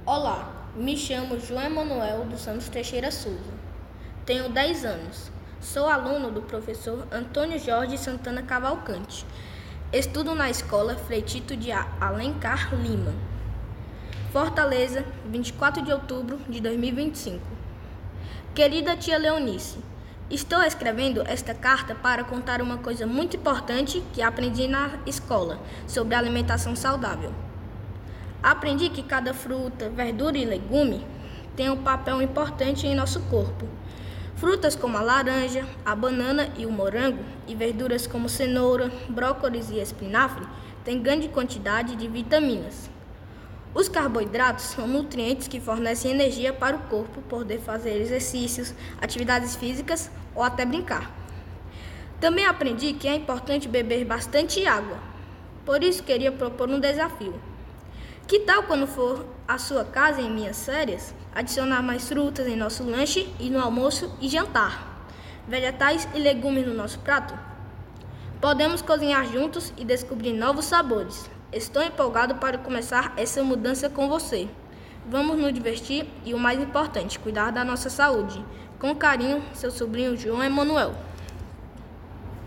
Olá, me chamo João Emanuel dos Santos Teixeira Souza. Tenho 10 anos. Sou aluno do professor Antônio Jorge Santana Cavalcante. Estudo na escola Frei Tito de Alencar Lima, Fortaleza, 24 de outubro de 2025. Querida tia Leonice, estou escrevendo esta carta para contar uma coisa muito importante que aprendi na escola sobre alimentação saudável. Aprendi que cada fruta, verdura e legume tem um papel importante em nosso corpo. Frutas como a laranja, a banana e o morango, e verduras como cenoura, brócolis e espinafre têm grande quantidade de vitaminas. Os carboidratos são nutrientes que fornecem energia para o corpo poder fazer exercícios, atividades físicas ou até brincar. Também aprendi que é importante beber bastante água. Por isso queria propor um desafio. Que tal quando for à sua casa em minhas férias, adicionar mais frutas em nosso lanche e no almoço e jantar, vegetais e legumes no nosso prato? Podemos cozinhar juntos e descobrir novos sabores. Estou empolgado para começar essa mudança com você. Vamos nos divertir e, o mais importante, cuidar da nossa saúde. Com carinho, seu sobrinho João Emanuel.